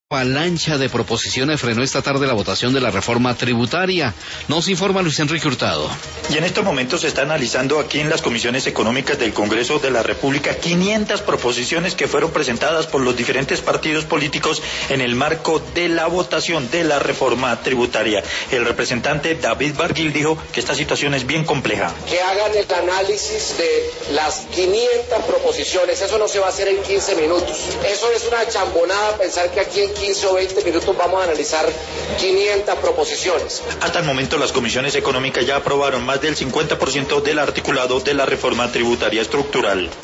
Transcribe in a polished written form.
Avalancha de proposiciones frenó esta tarde la votación de la reforma tributaria. Nos informa Luis Enrique Hurtado. Y en estos momentos se está analizando aquí en las comisiones económicas del Congreso de la República 500 proposiciones que fueron presentadas por los diferentes partidos políticos en el marco de la votación de la reforma tributaria. El representante David Barguil dijo que esta situación es bien compleja. Que hagan el análisis de las 500 proposiciones, eso no se va a hacer en 15 minutos. Eso es una chambonada pensar que aquí en 15 o 20 minutos vamos a analizar 500 proposiciones. Hasta el momento las comisiones económicas ya aprobaron más del 50% del articulado de la reforma tributaria estructural.